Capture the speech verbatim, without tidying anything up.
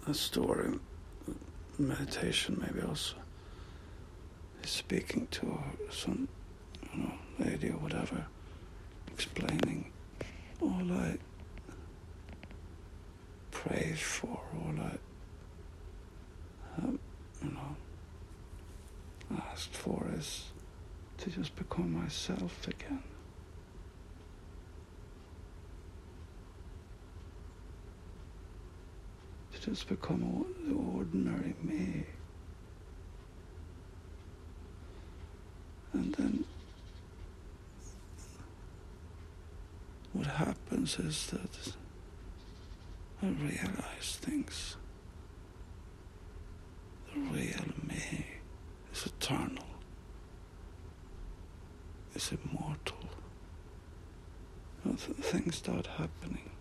a story, meditation maybe also. He's speaking to some, you know, lady or whatever, explaining all I pray for, all I, um, you know, asked for is to just become myself again. To just become the ordinary me. And then what happens is that I realize things. The real me is eternal, is immortal. You know, th- things start happening.